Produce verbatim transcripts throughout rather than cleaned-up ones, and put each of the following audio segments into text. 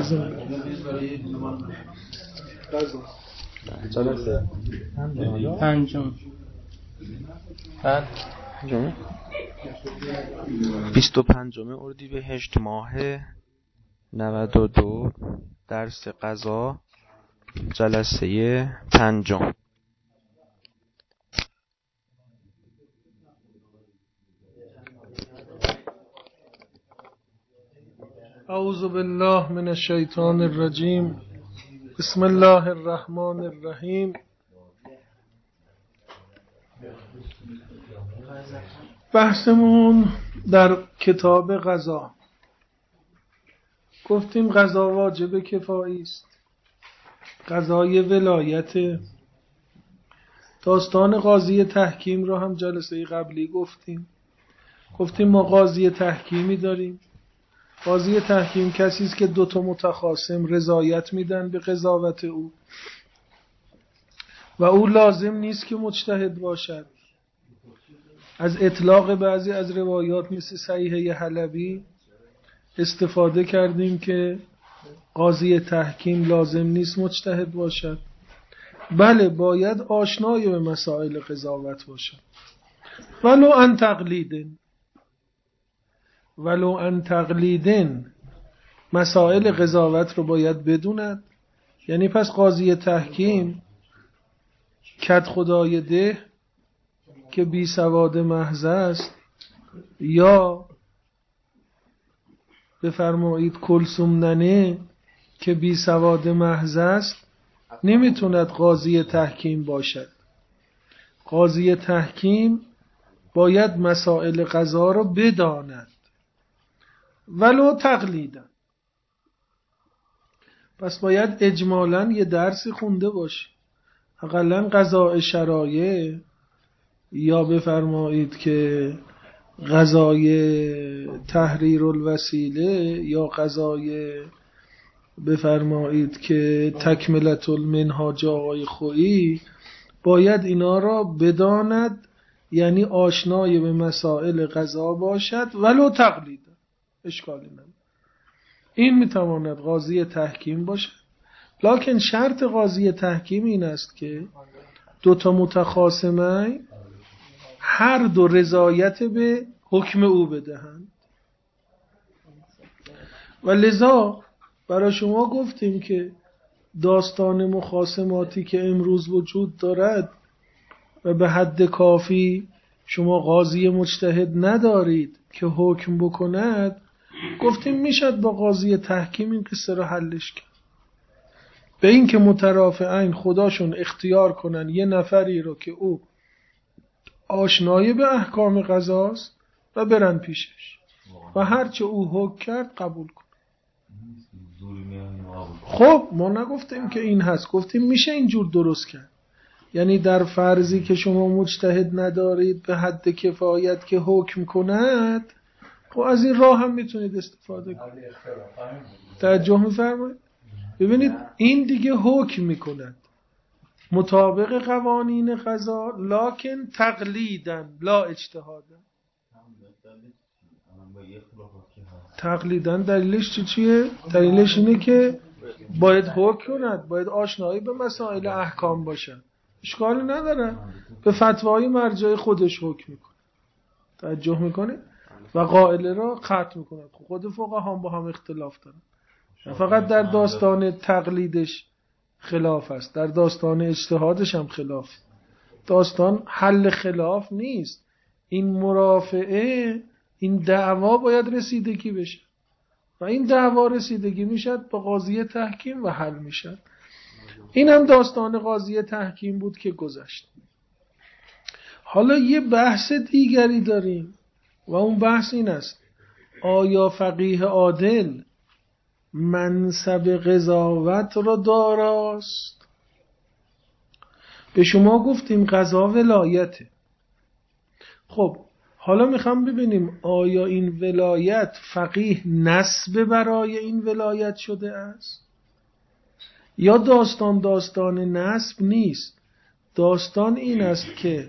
جلسه پنجم پنجم بیست و پنجم اردیبهشت ماه نود و دو، درس قضا، جلسه پنجم. اعوذ بالله من الشیطان الرجیم. بسم الله الرحمن الرحیم. بحثمون در کتاب قضا. گفتیم قضا واجب کفایی است. قضای ولایت. داستان قاضی تحکیم رو هم جلسه قبلی گفتیم. گفتیم ما قاضی تحکیمی داریم. قاضی تحکیم کسی است که دو تا متخاصم رضایت میدن به قضاوت او و او لازم نیست که مجتهد باشد. از اطلاق بعضی از روایات مثل صحیحه حلبی استفاده کردیم که قاضی تحکیم لازم نیست مجتهد باشد، بله باید آشنای به مسائل قضاوت باشد. ولو ان تقلیدن ولو ان تقلیدن مسائل قضاوت رو باید بدوند. یعنی پس قاضی تحکیم کد خدای ده که بی سواد محض است، یا بفرمایید کلثوم ننه که بی سواد محض است، نمیتوند قاضی تحکیم باشد. قاضی تحکیم باید مسائل قضا رو بداند ولو تقلیدن. پس باید اجمالاً یه درسی خونده باشه، حداقل قضاء شرایع، یا بفرمایید که قضای تحریر الوسیله، یا قضای بفرمایید که تکملة المنهاج آقای خویی، باید اینا را بداند. یعنی آشنای به مسائل قضا باشد ولو تقلید، اشکالی نداره. این میتواند قاضی تحکیم باشد. لکن شرط قاضی تحکیم این است که دو تا متخاصمین هر دو رضایت به حکم او بدهند. و لذا برای شما گفتیم که داستان مخاصماتی که امروز وجود دارد و به حد کافی شما قاضی مجتهد ندارید که حکم بکند، گفتیم میشد با قاضی تحکیم این قصه رو حلش کرد. به این که مترافعین خداشون اختیار کنن یه نفری رو که او آشنایی به احکام قضاست و برن پیشش و هرچه او حکم کرد قبول کن. خب ما نگفتیم که این هست، گفتیم میشه اینجور درست کرد. یعنی در فرضی که شما مجتهد ندارید به حد کفایت که حکم کند، خب از این راه هم میتونید استفاده کنید. توجه می‌فرمایید؟ ببینید این دیگه حکم میکند مطابق قوانین قضا، لکن تقلیدن لا اجتهادن. تقلیدن دلیلش چی چیه؟ دلیلش اینه که باید حکم کند، باید آشنایی به مسائل احکام باشد. اشکالی نداره، به فتوای مرجع خودش حکم میکنه. توجه میکنه و قائله را قطع میکنه. خود فقها هم با هم اختلاف دارن، فقط در داستان تقلیدش خلاف است، در داستان اجتهادش هم خلاف. داستان حل خلاف نیست، این مرافعه، این دعوا باید رسیدگی بشه و این دعوا رسیدگی میشد با قاضی تحکیم و حل میشد. این هم داستان قاضی تحکیم بود که گذشت. حالا یه بحث دیگری داریم و اون بحث این است: آیا فقیه عادل منصب قضاوت را داراست؟ به شما گفتیم قضا ولایته. خب حالا میخوام ببینیم آیا این ولایت فقیه نسب برای این ولایت شده است یا داستان داستان نسب نیست. داستان این است که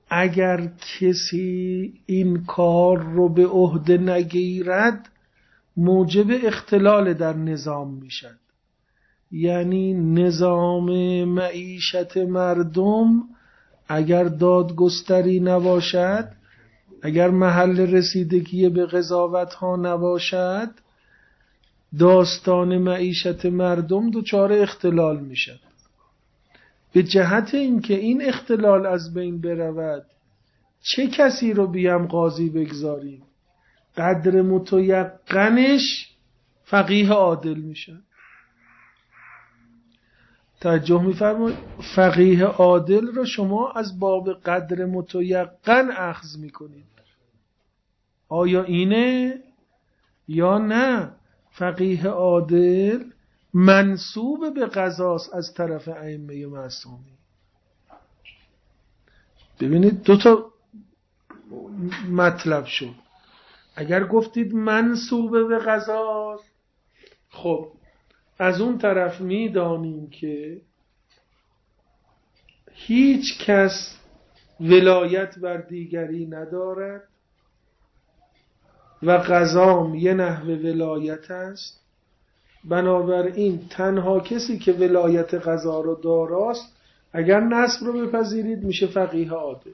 اگر کسی این کار رو به عهده نگیرد موجب اختلال در نظام میشن. یعنی نظام معیشت مردم اگر دادگستری نباشد، اگر محل رسیدگی به قضاوت ها نباشد، داستان معیشت مردم دچار اختلال میشد. به جهت اینکه این اختلال از بین برود، چه کسی رو بیام قاضی بگذاریم؟ قدر متیقنش فقیه عادل میشه. توجه میفرمایید؟ فقیه عادل رو شما از باب قدر متیقن اخذ میکنید. آیا اینه یا نه؟ فقیه عادل منسوب به قضاست از طرف ائمه معصومین. ببینید دو تا مطلب شد. اگر گفتید منسوب به قضاست، خب از اون طرف میدانیم که هیچ کس ولایت بر دیگری ندارد و قضام یه نحو ولایت است. بنابراین تنها کسی که ولایت قضا رو داراست، اگر نسب رو بپذیرید میشه فقیه عادل.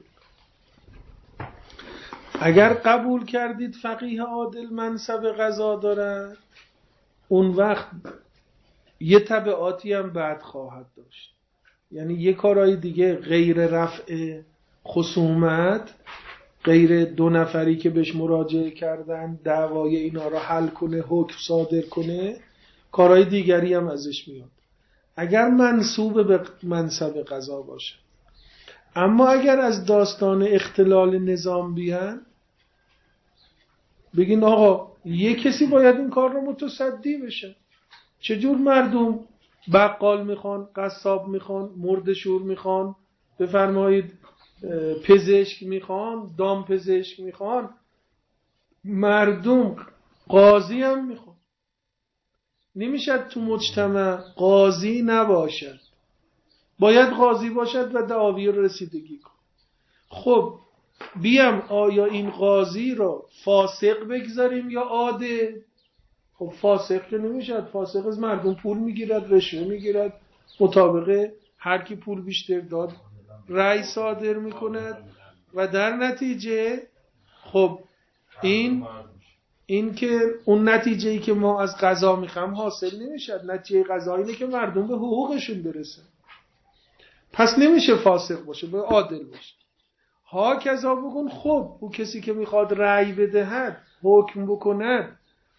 اگر قبول کردید فقیه عادل منصب قضا دارد، اون وقت یه تبعاتی هم بعد خواهد داشت. یعنی یه کارهای دیگه غیر رفع خصومت، غیر دو نفری که بهش مراجعه کردن دعوای اینا رو حل کنه، حکم صادر کنه، کارهای دیگری هم ازش میاد اگر منسوب به منصب قضا باشه. اما اگر از داستان اختلال نظام بیان، بگین آقا یه کسی باید این کار رو متصدی بشه. چجور مردم بقال میخوان، قصاب میخوان، مرد شور میخوان، بفرمایید پزشک میخوان، دام پزشک میخوان، مردم قاضی هم میخوان. نمیشد تو مجتمع قاضی نباشد، باید قاضی باشد و دعاوی رو رسیدگی کن. خب بیام آیا این قاضی رو فاسق بگذاریم یا عادل؟ خب فاسق که نمیشد. فاسق از مردم پول میگیرد، رشوه میگیرد، مطابق هر کی پول بیشتر داد رأی صادر میکند و در نتیجه خب این این که اون نتیجه‌ای که ما از قضا میخوام حاصل نمیشد. نتیجه قضا اینه که مردم به حقوقشون برسن. پس نمیشه فاسق باشه، به عادل باشه. ها کذا بکن. خب او کسی که میخواد رأی بدهد، حکم بکند،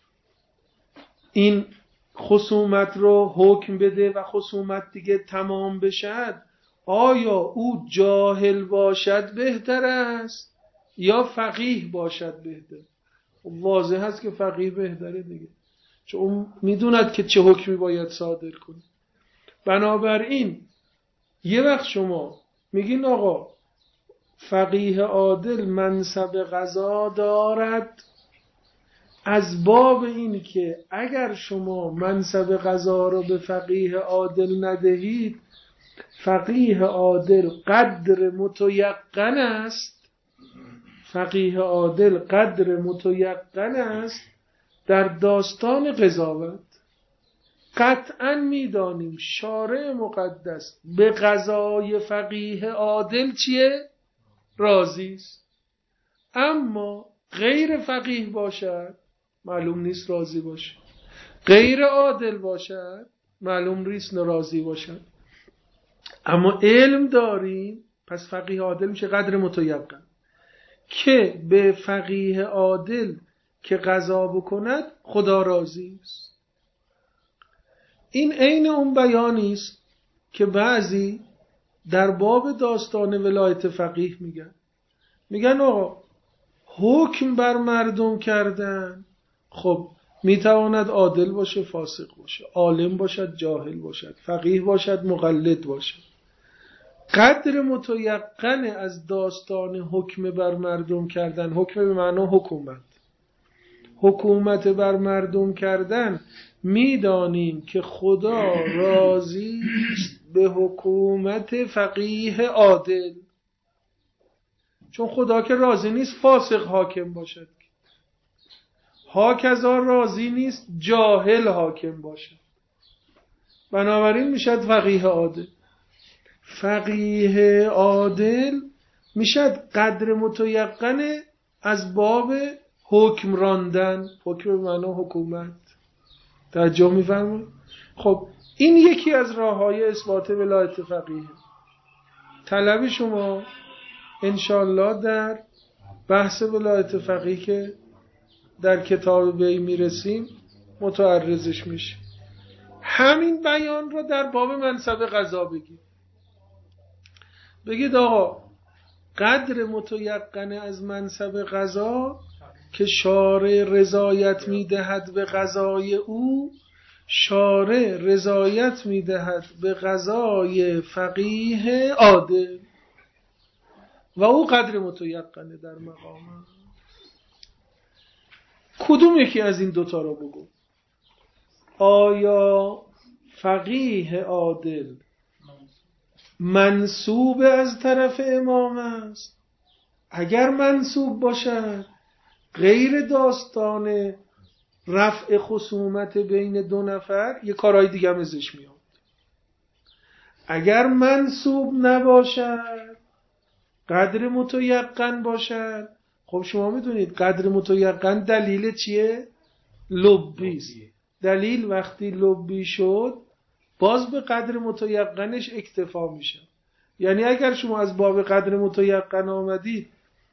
این خصومت رو حکم بده و خصومت دیگه تمام بشد، آیا او جاهل باشد بهتر است یا فقیه باشد بهتر؟ واضح هست که فقیه بهتره دیگه، چون اون میدوند که چه حکمی باید صادر کنه. بنابراین یه وقت شما میگین آقا فقیه عادل منصب قضا دارد، از باب این که اگر شما منصب قضا رو به فقیه عادل ندهید، فقیه عادل قدر متیقن است، فقیه عادل قدر متیقن است در داستان قضاوت. قطعا میدانیم شارع مقدس به قضای فقیه عادل چیه؟ راضی است. اما غیر فقیه باشد معلوم نیست راضی باشه، غیر عادل باشد معلوم نیست ناراضی باشد. اما علم داریم، پس فقیه عادل میشه قدر متیقن که به فقیه عادل که قضا بکند خدا راضی است. این عین اون بیانی است که بعضی در باب داستان ولایت فقیه میگن. میگن آقا حکم بر مردم کردن، خب میتواند عادل باشه، فاسق باشه، عالم باشد، جاهل باشد، فقیه باشد، مقلد باشد. قدر متیقن از داستان حکم بر مردم کردن، حکم به معنی حکومت، حکومت بر مردم کردن، میدانیم که خدا راضی است به حکومت فقیه عادل. چون خدا که راضی نیست فاسق حاکم باشد. هاکذا راضی نیست جاهل حاکم باشه. بنابراین میشد فقیه عادل. فقیه عادل میشد قدر متیقن از باب حکم راندن، حکم به معنی حکومت. توجه می‌فرمایید؟ خب این یکی از راه‌های اثبات ولایت فقیه. طلب شما انشالله در بحث ولایت فقیه که در کتاب بی میرسیم متعرضش میشه. همین بیان رو در باب منصب قضا بگید. بگید آقا قدر متیقن از منصب قضا که شارع رضایت میدهد به قضای او، شارع رضایت میدهد به قضای فقیه عادل و او قدر متیقنه در مقام. کدوم یکی از این دوتا رو بگو؟ آیا فقیه عادل منسوب از طرف امام است؟ اگر منسوب باشد غیر داستان رفع خصومت بین دو نفر یه کارهای دیگه هم ازش میاد. اگر منسوب نباشد قدر متیقن باشد، خب شما میدونید قدر متیقن دلیل چیه؟ لبیست. دلیل وقتی لبی شد باز به قدر متیقنش اکتفا میشه. یعنی اگر شما از باب قدر متیقن آمدید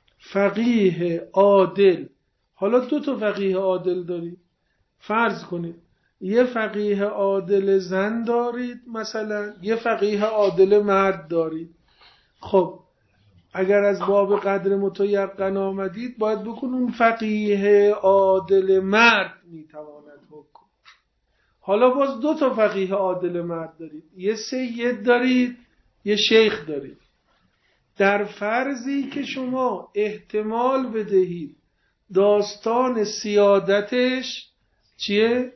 فقیه عادل، حالا دو تا فقیه عادل دارید، فرض کنید یه فقیه عادل زن دارید، مثلا یه فقیه عادل مرد دارید. خب اگر از باب قدر متیقن آمدید باید بکن اون فقیه عادل مرد میتواند حکم. حالا باز دو تا فقیه عادل مرد دارید، یه سید دارید یه شیخ دارید. در فرضی که شما احتمال بدهید داستان سیادتش چیه؟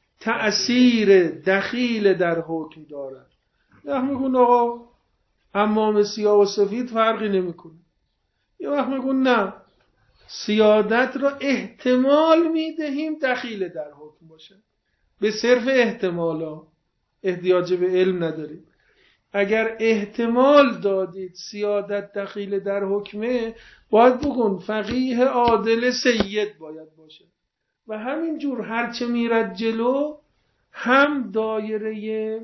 تأثیر دخیل در حکم دارد. نه میگون آقا امام سیاه و سفید فرقی نمیکنه. یه وقت میگون نه سیادت را احتمال میدهیم دخیل در حکم باشه. به صرف احتمالا احتیاج به علم نداریم. اگر احتمال دادید سیادت دخیل در حکمه باید بگون فقیه عادل سید باید باشه. و همین جور هرچه میرد جلو هم دایره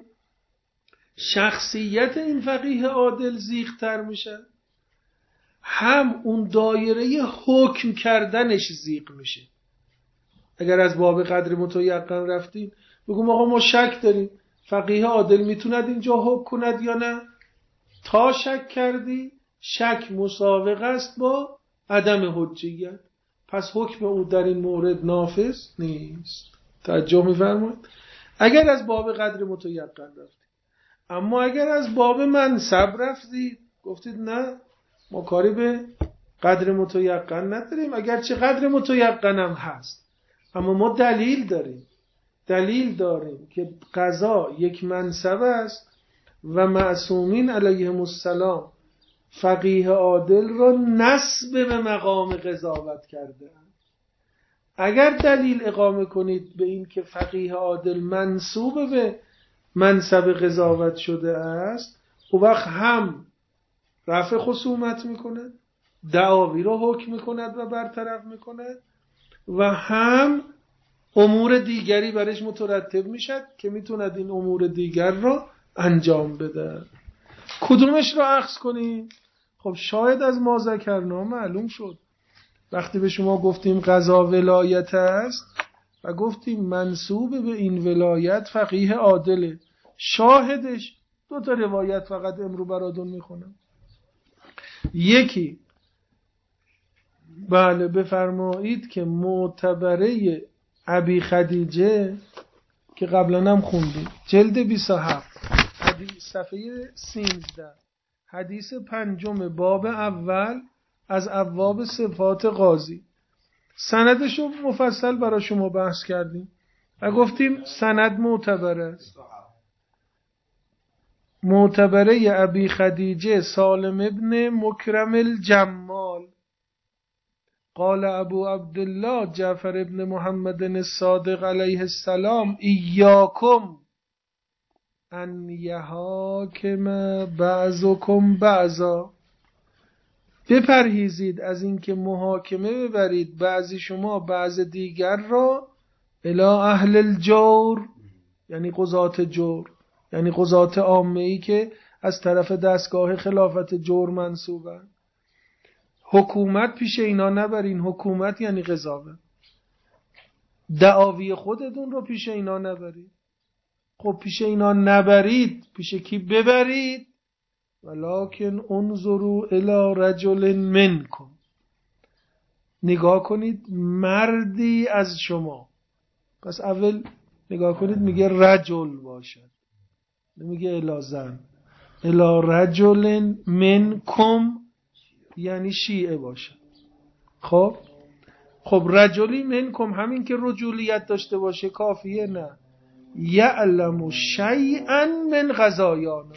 شخصیت این فقیه عادل زیغ‌تر میشه، هم اون دایره حکم کردنش زیغ میشه. اگر از باب قدر متیقن رفتید بگم آقا ما شک داریم فقیه عادل میتوند اینجا حکم کند یا نه، تا شک کردی شک مساوق است با عدم حجیت، پس حکم او در این مورد نافذ نیست. توجه می‌فرمایید؟ اگر از باب قدر متیقن رفتید. اما اگر از باب منصب رفتید گفتید نه ما کاری به قدر متیقن نداریم، اگرچه قدر متیقن هم هست اما ما دلیل داریم دلیل داریم که قضا یک منصب است و معصومین علیهم السلام فقیه عادل را نسب به مقام قضاوت کرده. اگر دلیل اقامه کنید به این که فقیه عادل منسوب به منصب قضاوت شده است، او وقت هم رفع خصومت میکنه، دعاوی را حکم میکند و برطرف میکند و هم امور دیگری برش مترتب میشد که میتوند این امور دیگر را انجام بده. کدومش را اخذ کنیم؟ خب شاید از ما ذکرنا معلوم شد وقتی به شما گفتیم قضا ولایت است و گفتیم منسوب به این ولایت فقیه عادله، شاهدش دو تا روایت فقط امرو براتون میخونم. یکی بله بفرمایید که معتبره ابی خدیجه که قبلا هم خوندیم جلد بیست و هفت حدیث صفحه سیزده حدیث پنجم باب اول از ابواب صفات قاضی. سندش رو مفصل برای شما بحث کردیم و گفتیم سند معتبر است. معتبره ابی خدیجه سالم ابن مکرم الجمال قال ابو عبدالله جعفر ابن محمد الصادق علیه السلام ایاکم ان یحاکم بعضکم بعضا، بپرهیزید از اینکه محاکمه ببرید بعضی شما بعض دیگر را الی اهل الجور، یعنی قضات جور، یعنی قضات عامه‌ای که از طرف دستگاه خلافت جور منصوبن. حکومت پیش اینا نبرین، حکومت یعنی قضاوت. دعاوی خودتون رو پیش اینا نبرید. خب پیش اینا نبرید، پیش کی ببرید؟ ولکن انظروا الی رجل منکم، نگاه کنید مردی از شما. پس اول نگاه کنید میگه رجل باشد، نمیگه الی زن. الی رجل منکم یعنی شیعه باشد. خب خب رجلی منکم همین که رجولیت داشته باشه کافیه؟ نه. یعلم شیئا من غزایانا،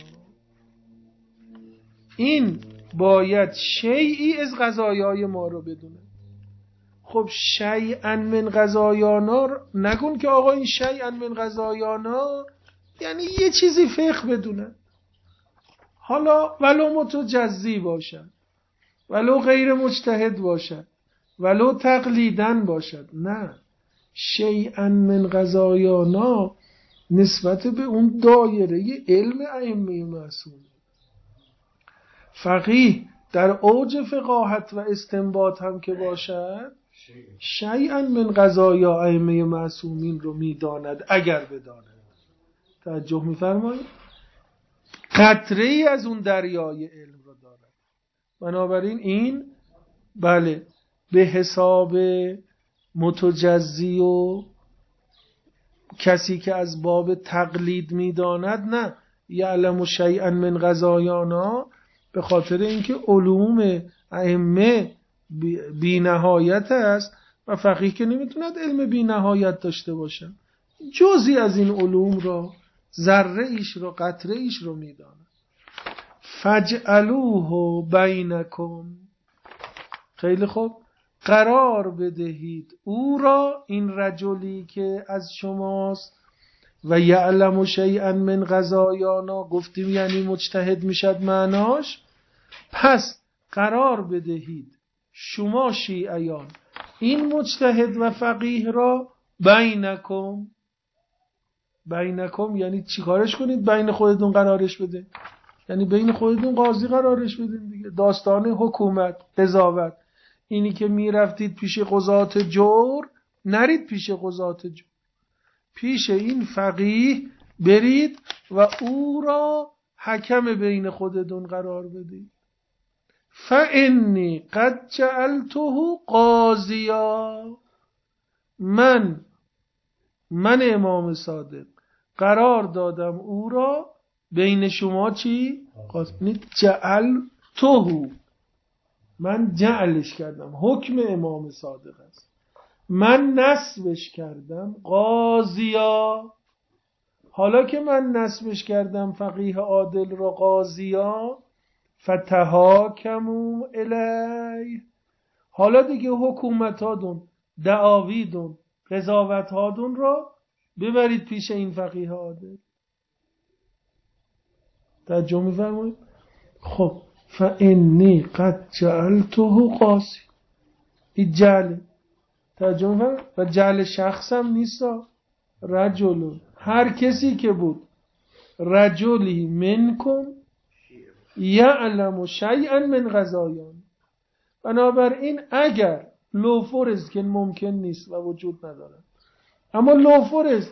این باید شیئی از غزایای ما رو بدونه. خب شیئا من غزایانا نگون که آقا این شیئا من غزایانا یعنی یه چیزی فقه بدونه، حالا ولو متجزی باشد، ولو غیر مجتهد باشد، ولو تقلیدن باشد. نه، شیئا من غزایانا نسبت به اون دایره علم ائمه معصوم. فقیه در اوج فقاهت و استنباط هم که باشد شیئا من قضایا ائمه معصومین رو میداند اگر بداند. توجه میفرمایید؟ قطره ای از اون دریای علم رو دارد. بنابراین این بله به حساب متجزی و کسی که از باب تقلید میداند نه. یعلم شیئا من غزایانا به خاطر اینکه علوم ائمه بی نهایت است و فقیه که نمیتوند علم بی نهایت داشته باشه، جزئی از این علوم را، ذره ایش رو، قطره ایش رو میداند. فجعلوه بینکم، خیلی خوب، قرار بدهید او را، این رجلی که از شماست، و یعلم شیئا من غزایانا گفتیم یعنی مجتهد میشد معناش. پس قرار بدهید شما شیعیان این مجتهد و فقیه را بینکم. بینکم یعنی چی کارش کنید؟ بین خودتون قرارش بده، یعنی بین خودتون قاضی قرارش بدین دیگه. داستان حکومت، قضاوت، اینی که میرفتید پیش قضات جور، نرید پیش قضات جور، پیش این فقیه برید و او را حکم بین خودتون قرار بدید. فانی قد جعلته قاضیا، من من امام صادق قرار دادم او را بین شما چی؟ قاضی. جعلته، من جعلش کردم، حکم امام صادق است، من نسبش کردم قاضیا. حالا که من نسبش کردم فقیه عادل را قاضیا، فتحاکموا الیه، حالا دیگه حکومت هادون، دعاویدون، قضاوت هادون را ببرید پیش این فقیه عادل. توجه می‌فرمایید؟ خب فانی قد جعلته قاضی، این جعل توجه می‌فرمایید؟ و جعل شخص هم نیست، رجل، هر کسی که بود، رجلی منکم یعلم شیئا من غزایان. بنابراین اگر لوفرز که ممکن نیست و وجود نداره، اما لوفرز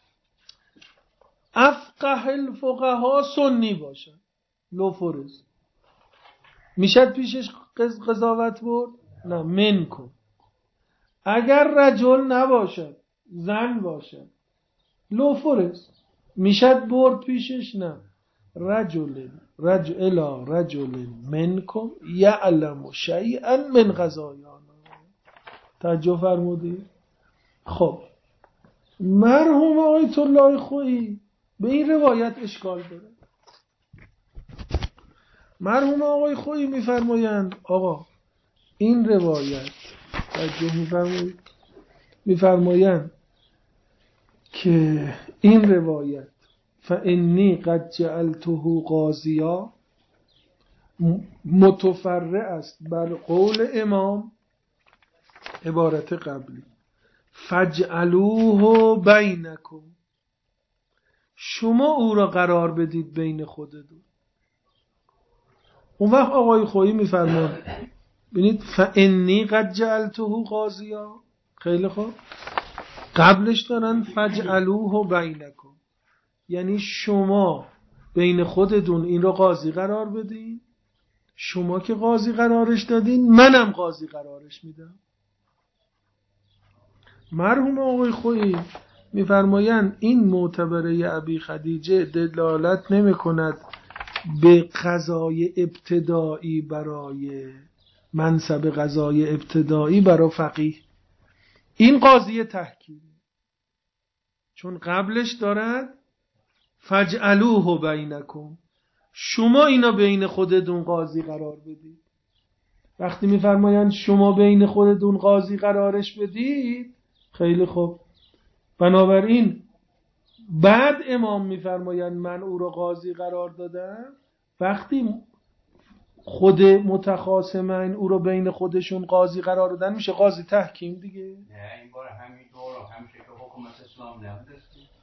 افقه الفقها سنی باشه، لوفرز میشد پیشش قضاوت برد؟ نه، منکم. اگر رجل نباشد، زن باشد، لوفرز میشد برد پیشش؟ نه، رجل رجل الی رجل منکم یعلم شیئا من غزایانا. توجه فرمودید؟ خب مرحوم آیت الله خویی به این روایت اشکال داره. مرحوم آقای خویی میفرمایند آقا این روایت توجه می‌فرمایید. می‌فرمایند که این روایت فانی قد جعلته قاضیا متفرع است بر قول امام عبارت قبلی فجعلوه بینکم، شما او را قرار بدید بین خودتون. اون وقت آقای خویی میفرمان ببینید فانی قد جعلته قاضیا، خیلی خوب، قبلش دارن فجعلوه بینکم، یعنی شما بین خودتون این را قاضی قرار بدین. شما که قاضی قرارش دادین منم قاضی قرارش میدم. مرحوم آقای خویی میفرمایند این معتبره ابی خدیجه دلالت نمی کند به قضای ابتدایی برای منصب قضای ابتدایی برای فقیه، این قاضی تحکیم، چون قبلش دارد فجعلوه بینکم، شما اینا بین خودتون قاضی قرار بدید. وقتی میفرمایند شما بین خودتون قاضی قرارش بدید، خیلی خوب، بنابراین بعد امام میفرمایند من او را قاضی قرار دادم. وقتی خود متخاصمین او را بین خودشون قاضی قرار دادن میشه قاضی تحکیم دیگه. نه این بار همین دور همیشه که حکومت اسلام نبوده.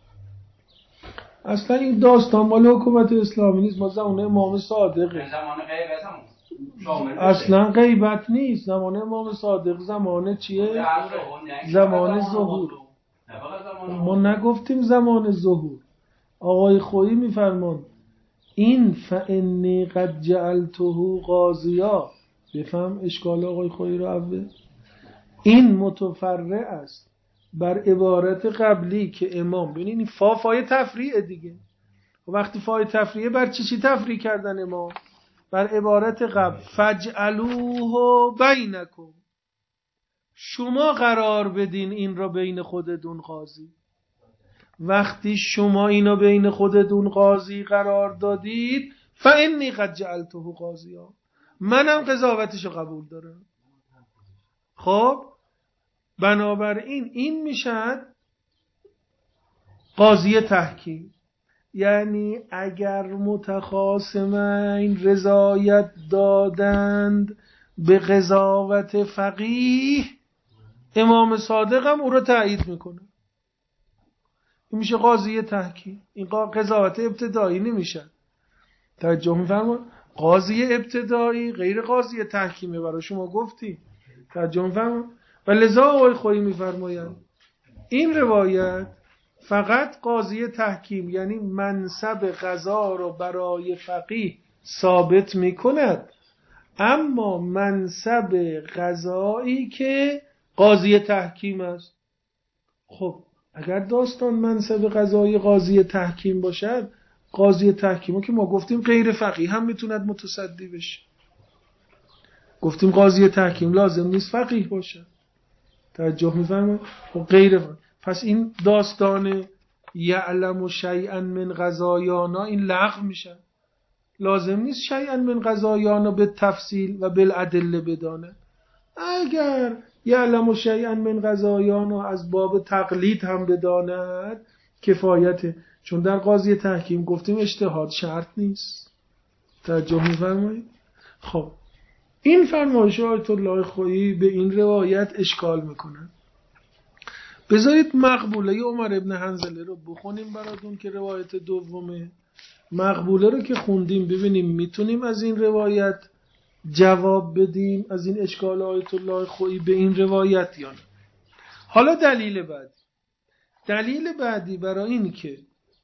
اصلا این داستان مال حکومت اسلامی نیست، ما زمان امام صادقه. زمان غیبت هم اصلا غیبت نیست، زمان امام صادق زمان چیه؟ زمان ظهور. ما نگفتیم زمان ظهور. آقای خویی میفرمان این فانی قد جعلته قاضیا، بفهم اشکال آقای خویی رو اول، این متفرع است بر عبارت قبلی که امام، ببینید فا فای تفریع دیگه، وقتی فای تفریعه بر چی چی تفریع کردن امام؟ بر عبارت قبل فجعلوه بینکم، شما قرار بدین این را بین خودتون قاضی. وقتی شما اینو بین خودتون قاضی قرار دادید فانی قد جعلته قاضیا، منم قضاوتشو قبول دارم. خب بنابراین این میشد قاضی تحکیم، یعنی اگر متخاصمین رضایت دادند به قضاوت فقیه، امام صادق هم او را تایید میکنه، این میشه قاضی تحکیم. این قضاوت ابتدایی نمیشه. توجه میفرمایید؟ قاضی ابتدایی غیر قاضی تحکیمه، برای شما گفتیم. توجه میفرمایید؟ و لذا آقای خویی میفرمایند این روایت فقط قاضی تحکیم یعنی منصب قضا رو برای فقیه ثابت میکند، اما منصب قضایی که قاضی تحکیم است. خب اگر داستان منصب قضایی قاضی تحکیم باشد، قاضی تحکیم که ما گفتیم غیر فقیه هم میتوند متصدی بشه. گفتیم قاضی تحکیم لازم نیست فقیه باشه. توجه می‌فرمایید؟ خب غیر فقیه. پس این داستان یعلم شیئا من قضایانا این لغو میشه. لازم نیست شیئا من قضایانا به تفصیل و بالادله بدانه. اگر یعلم شیئا من قضایانا از باب تقلید هم بداند کفایته، چون در قاضی تحکیم گفتیم اجتهاد شرط نیست. توجه می‌فرمایید؟ خب این فرمایش آیت الله خویی به این روایت اشکال میکنه. بذارید مقبوله عمر ابن حنظله رو بخونیم براتون که روایت دومه. مقبوله رو که خوندیم ببینیم میتونیم از این روایت جواب بدیم از این اشکال آیت الله خویی به این روایت یا نه. حالا دلیل بعدی دلیل بعدی برای این که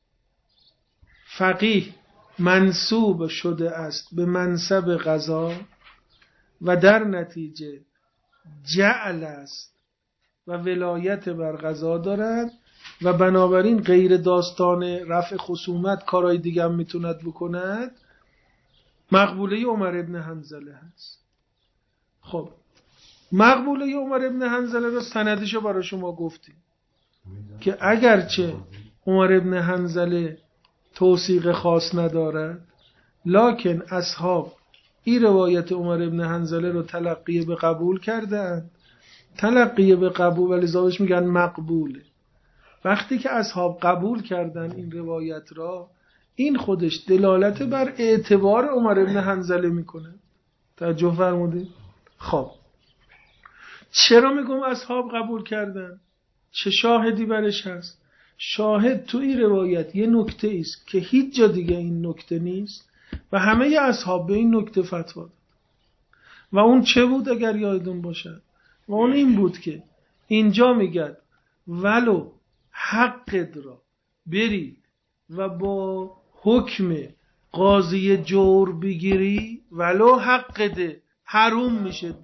فقیه منصوب شده است به منصب قضا و در نتیجه جعل است و ولایت بر قضا دارد و بنابراین غیر داستان رفع خصومت کارهای دیگه هم میتوند بکند، مقبوله عمر ابن حنظله هست. خب مقبوله عمر ابن حنظله رو سندشو برای شما گفتیم که اگرچه عمر ابن حنظله توثیق خاص ندارد، لکن اصحاب این روایت عمر ابن حنظله رو تلقی به قبول کردند تلقیه به قبول، ولی زابش میگن مقبوله. وقتی که اصحاب قبول کردن این روایت را، این خودش دلالت بر اعتبار عمر ابن حنظله میکنه. توجه فرمودید؟ خب چرا میگم اصحاب قبول کردن؟ چه شاهدی برش هست؟ شاهد تو این روایت یه نکته ایست که هیچ جا دیگه این نکته نیست و همه اصحاب به این نکته فتوا داد. و اون چه بود اگر یادتون باشه؟ و اون این بود که اینجا میگه ولو حقت را بری و با حکم قاضی جور بگیری، ولو حقت حروم میشه.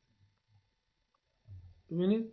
ببینید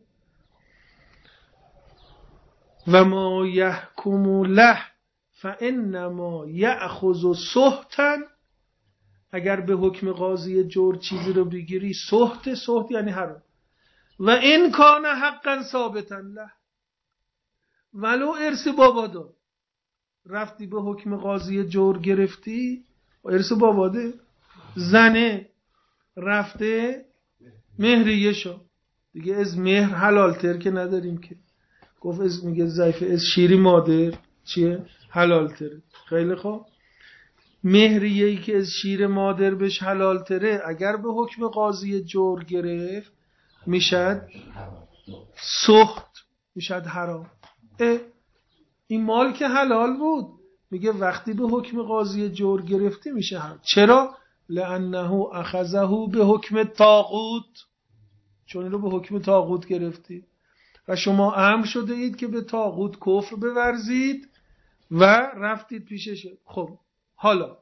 و ما یحکم له فانما یأخذ سحتا، اگر به حکم قاضی جور چیزی رو بگیری، سحت، سحت یعنی حرام، و این کان حقا ثابتا له، ولو ارث بابا داد، رفتی به حکم قاضی جور گرفتی، ارث بابا ده، زنه رفته مهریه شو دیگه، از مهر حلال تر که نداریم که، گفت از میگه ضعیف از شیری مادر چیه؟ حلال تره. خیلی خوب، مهریه‌ای که از شیر مادر بهش حلال تره اگر به حکم قاضی جور گرفت میشد سخت، میشد حرام. این مال که حلال بود، میگه وقتی به حکم قاضی جور گرفتی میشه حرام. چرا؟ لانه اخذه به حکم طاغوت، چون اینو به حکم طاغوت گرفتی و شما امر شده اید که به طاغوت کفر بورزید و رفتید پیشش. خب حالا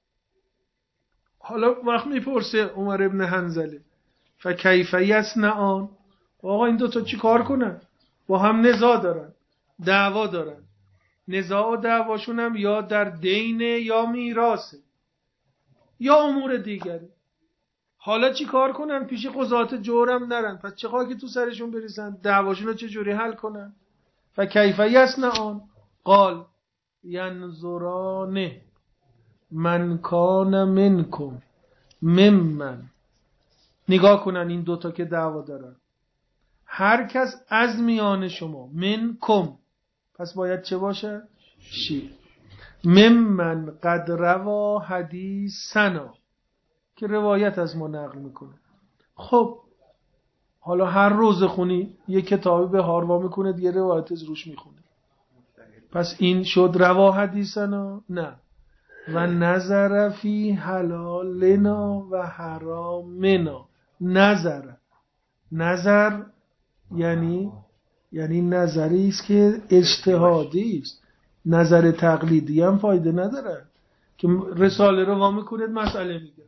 حالا وقت میپرسه عمر ابن حنظله فکیف یصنعان، آقا این دوتا چی کار کنن؟ با هم نزاع دارن، دعوا دارن، نزاع و دعواشون هم یا در دینه یا میراثه یا امور دیگری. حالا چی کار کنن؟ پیش قضات جورم نرن، پس چه خاکی تو سرشون بریزن؟ دعواشون رو چه جوری حل کنن؟ فکیف یصنعان قال ینظران من کان منکم ممن، نگاه کنن این دوتا که دعوا دارن، هر کس از میان شما، منکم پس باید چه باشه؟ شی. ممن قد روا حدیثنا، که روایت از ما نقل میکنه. خب حالا هر روز خونی یه کتابی به هاروا میکنه دیگه روایت از روش میخونه، پس این شد روا حدیثنا؟ نه. و نظر فی حلالنا و حرامنا، نظر نظر یعنی یعنی نظری است که اجتهادی است، نظر تقلیدی هم فایده نداره که رساله رو وا میکنید مسئله میگه.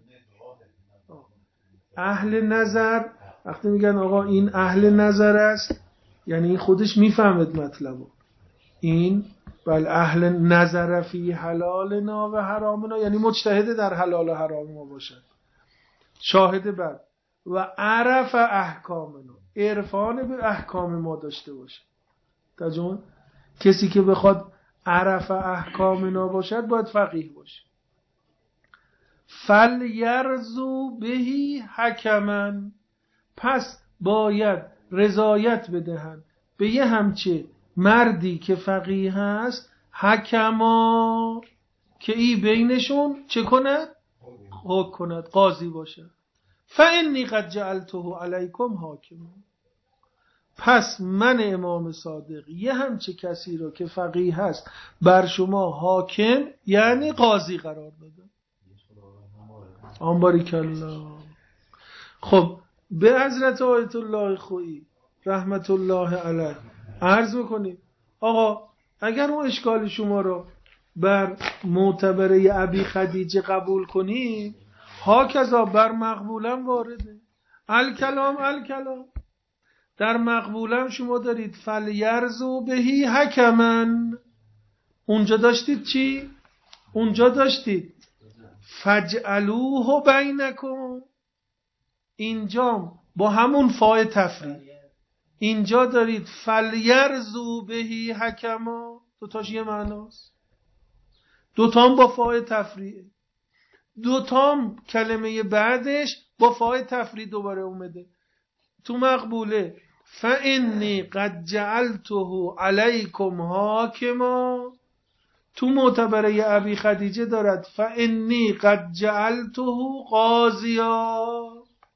اهل نظر وقتی میگن آقا این اهل نظر است، یعنی این خودش میفهمد مطلبو. این بل اهل نظر فی حلالنا و حرامنا یعنی مجتهد در حلال و حرام ما باشد. شاهد بعد و عرف احکامنا، عرفان به احکام ما داشته باشه. ترجمه کسی که بخواد عرف احکامنا باشد باید فقیه باشه. فلیرزو بهی حکمن، پس باید رضایت بدهند به یه همچه مردی که فقیه هست، حکما که ای بینشون چه کند؟ حکم کند، قاضی باشد. فانی قد جعلته علیکم حاکما، پس من امام صادق یه همچه کسی رو که فقیه هست بر شما حاکم یعنی قاضی قرار دادم. آن باریکالله. خب به حضرت آیت الله خویی رحمت الله علیه عرض میکنید آقا اگر اون اشکال شما رو بر معتبره ابی خدیجه قبول کنید، ها کذا بر مقبولم وارده. الکلام الکلام، در مقبولم شما دارید فلیرزو بهی حکمن، اونجا داشتید چی؟ اونجا داشتید فجعلوه بینکم، اینجا با همون فای تفریع، اینجا دارید فلیرزو بهی حکما، دوتاش یه معناست، دوتام با فای تفریع، دوتام کلمه بعدش با فای تفریع دوباره اومده. تو مقبوله فانی قد جعلته علیکم حاکما، تو معتبره ابی خدیجه دارد فانی قد جعلته قاضیا.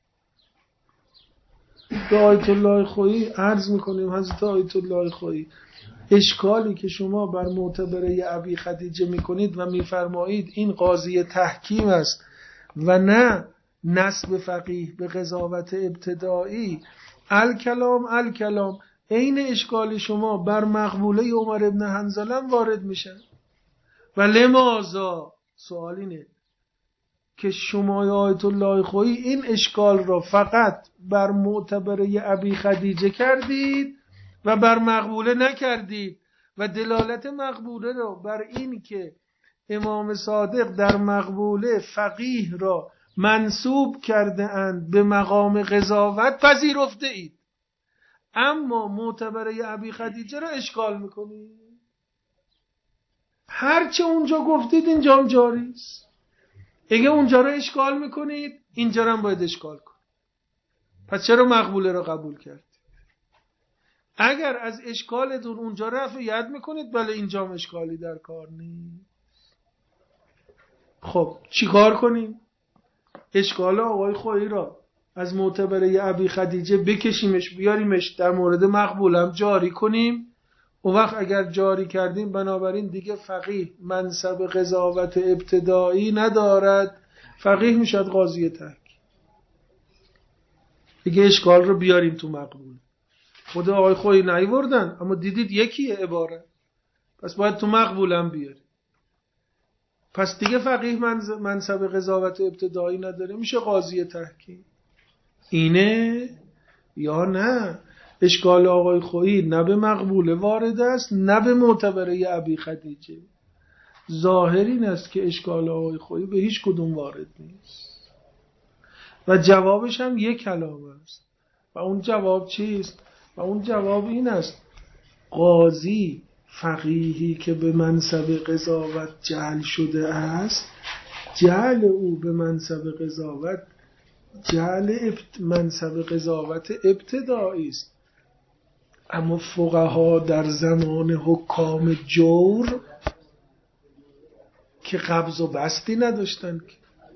به آیت الله خویی عرض میکنیم حضرت آیت الله خویی اشکالی که شما بر معتبره ابی خدیجه میکنید و میفرمایید این قاضی تحکیم است و نه نسب فقیه به قضاوت ابتدایی، الکلام الکلام عین اشکال شما بر مقبوله عمر ابن حنظله وارد میشه. و لماذا، سوال اینه که شما آیت الله خویی این اشکال را فقط بر معتبره ابی خدیجه کردید و بر مقبوله نکردید و دلالت مقبوله را بر این که امام صادق در مقبوله فقیه را منسوب کرده اند به مقام قضاوت پذیرفته اید، اما معتبره ابی خدیجه را اشکال میکنید. هرچه اونجا گفتید اینجا هم جاری است. اگه اونجا را اشکال میکنید اینجا را هم باید اشکال کنید. پس چرا مقبوله را قبول کرد؟ اگر از اشکالتون اونجا رفعیت میکنید بله اینجا هم اشکالی در کار نیست. خب چی کار کنیم؟ اشکال آقای خویی را از معتبره ابی خدیجه بکشیمش بیاریمش در مورد مقبولم جاری کنیم. اون وقت اگر جاری کردیم بنابراین دیگه فقیه منصب قضاوت ابتدایی ندارد، فقیه میشد قاضی تحکیم. دیگه اشکال رو بیاریم تو مقبول. خود آقای خویی نیوردن اما دیدید یکیه عبارت، پس باید تو مقبولم بیاریم. پس دیگه فقیه منصب قضاوت ابتدایی نداره، میشه قاضی تحکیم. اینه یا نه؟ اشکال آقای خویی نه به مقبوله وارد است نه به معتبره ابی خدیجه. ظاهر این است که اشکال آقای خویی به هیچ کدوم وارد نیست و جوابش هم یک کلام است. و اون جواب چیست؟ و اون جواب این است: قاضی فقیهی که به منصب قضاوت جعل شده است، جعل او به منصب قضاوت جعل ابت... منصب قضاوت ابتدایی است. اما فقها در زمان حکام جور که قبض و بسطی نداشتن که،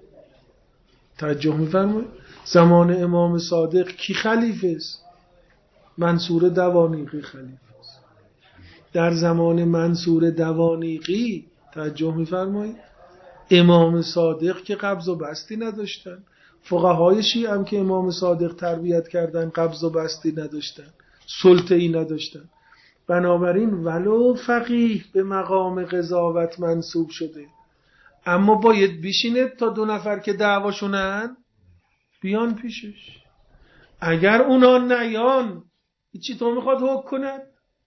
توجه می‌فرمایید؟ زمان امام صادق کی خلیفه است؟ منصور دوانیقی خلیفه است. در زمان منصور دوانیقی توجه می‌فرمایید امام صادق که قبض و بسطی نداشتن، فقهای شیعه هم که امام صادق تربیت کردن قبض و بسطی نداشتن، سلطه ای نداشتن. بنابراین ولو فقیه به مقام قضاوت منصوب شده اما باید بشینه تا دو نفر که دعواشونن بیان پیشش. اگر اونا نیان چی تو میخواد حکم کند؟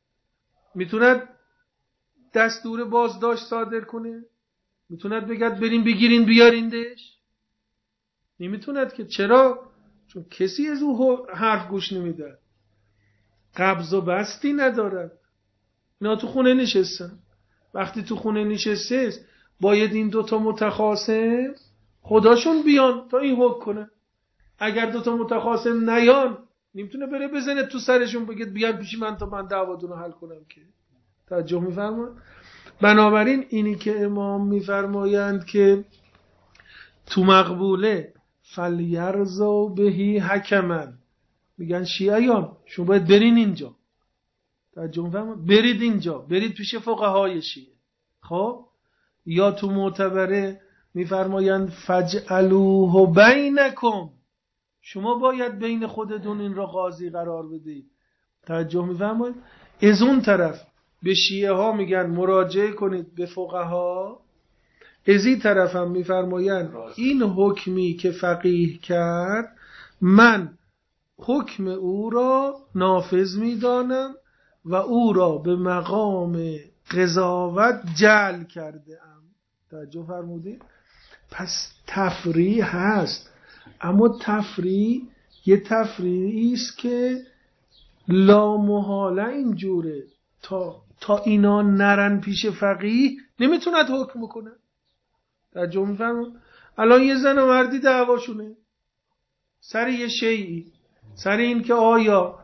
میتوند دستور بازداشت صادر کنه؟ میتوند بگد بریم بگیرین بیاریندش؟ نمیتوند که. چرا؟ چون کسی از او حرف گوش نمیده، قبض و بسطی ندارد. اینا تو خونه نشستن. وقتی تو خونه نشسته باید این دوتا متخاصم خداشون بیان تا این حکم کنه. اگر دوتا متخاصم نیان نمیتونه بره بزنه تو سرشون بگید بیان پیش من تا من دعواتون رو حل کنم که. توجه میفرمایید؟ بنابراین اینی که امام میفرمایند که تو مقبوله فلیرزو بهی حکمن، میگن شیعیان شما باید برین اینجا، توجه میفرمایید؟ برید اینجا، برید پیش فقهای شیعه. خب یا تو معتبره میفرمایند فجعلوه بینکم، شما باید بین خودتون این را قاضی قرار بدید. توجه میفرمایید؟ از اون طرف به شیعه ها میگن مراجعه کنید به فقها، از این طرف هم میفرمایند این حکمی که فقیه کرد من حکم او را نافذ میدانم و او را به مقام قضاوت جعل کرده ام. توجه فرمودید؟ پس تفریع هست، اما تفریع یه تفریعی است که لا محاله اینجوره، تا تا اینا نرن پیش فقیه نمیتوند حکم کنه. توجه میفرمایید؟ الان یه زن و مردی دعواشونه سر یه شیئی، سر این که آیا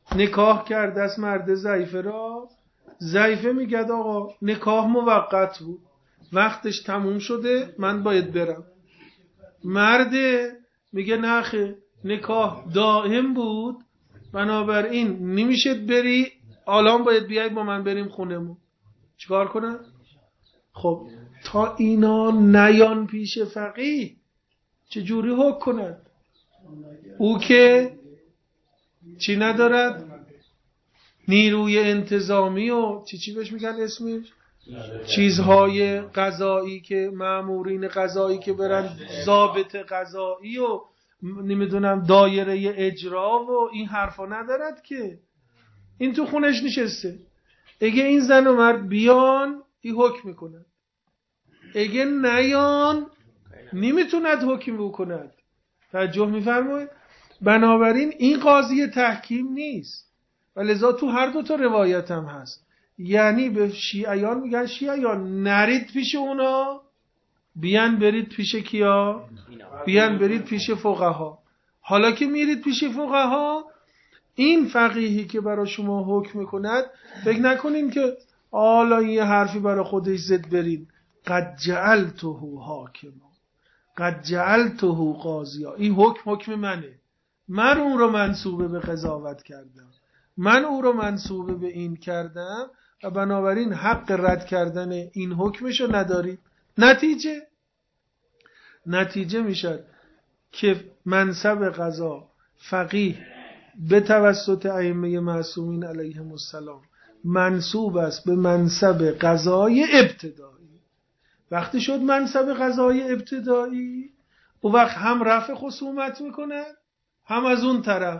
نکاح کرده است مرد ضعیفه را، ضعیفه میگه آقا نکاح موقت بود، وقتش تموم شده، من باید برم. مرد میگه نه خیر، نکاح دائم بود، بنابراین نمیشه بری، الان باید بیای با من بریم خونمون. چیکار کنم؟ خب تا اینا نیان پیش فقیه چجوری حکم کند؟ او که چی ندارد؟ نیروی انتظامی و چی چی بهش میگن اسمش؟ چیزهای قضایی که مامورین قضایی که برن ضابط قضایی و نمیدونم دایره اجرا و این حرفا ندارد که. این تو خونش نشسته، اگه این زن و مرد بیان این حکم میکند، اگه نیان نمیتوند حکم بکند. توجه میفرمایید؟ بنابراین این قاضی تحکیم نیست و لذا تو هر دو تا روایت هم هست. یعنی به شیعیان میگن شیعیان نرید پیش اونا، بیان برید پیش کیا؟ بیان برید پیش فقها. حالا که میرید پیش فقها، این فقیهی که برای شما حکم میکند فکر نکنین که حالا یه حرفی برای خودش زد برید. قد جعلته حاکما قد جعلته قاضیا، این حکم حکم منه، من او رو منصوبه به قضاوت کردم، من او رو منصوبه به این کردم و بنابراین حق رد کردن این حکمشو ندارید. نتیجه نتیجه میشد که منصب قضا فقیه به توسط ائمه معصومین علیهم السلام منصوب است به منصب قضای ابتدایی. وقتی شد منصب قضای ابتدایی، او وقت هم رفع خصومت میکنه، هم از اون طرف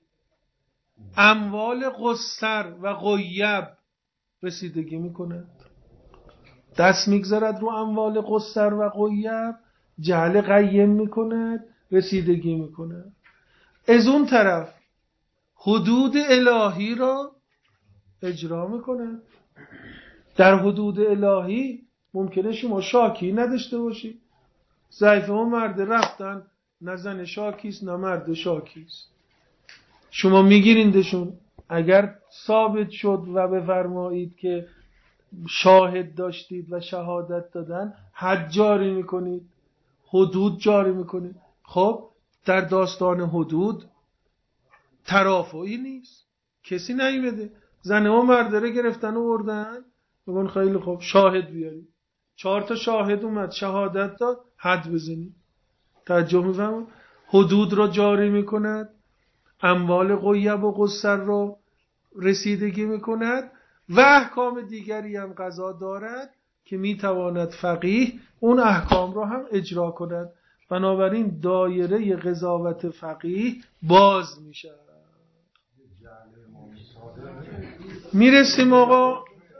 اموال قصر و غیب رسیدگی میکنه، دست میگذارد رو اموال قصر و غیب، جعل قیم میکند، رسیدگی میکنه. از اون طرف حدود الهی را اجرا میکنه. در حدود الهی ممکنه شما شاکی نداشته باشی، ضعیفه و مرد رفتن، نه زن شاکیست نه مرد شاکیست، شما میگیریندشون. اگر ثابت شد و بفرمایید که شاهد داشتید و شهادت دادن، حد جاری میکنید، حدود جاری میکنید. خب در داستان حدود ترافعی نیست، کسی نیومده، زن و مرد رو گرفتن و بردن، بگن خیلی خوب شاهد بیارید، چهار تا شاهد اومد شهادت داد، حد بزنید. توجه میفهمم؟ حدود را جاری میکند، اموال غیب و قصر را رسیدگی میکند و احکام دیگری هم قضا دارد که میتواند فقیه اون احکام را هم اجرا کند. بنابراین دایره قضاوت فقیه باز میشه. میرسیم آقا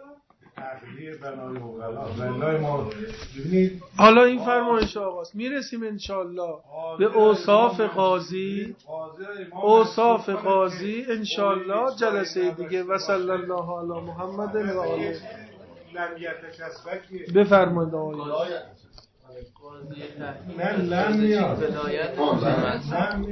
حالا این فرمایش آقاست، میرسیم انشالله به اوصاف قاضی. اوصاف قاضی انشالله جلسه دیگه. و صلی الله علی محمد و آله. بفرمایید آقای قاضی تحکیم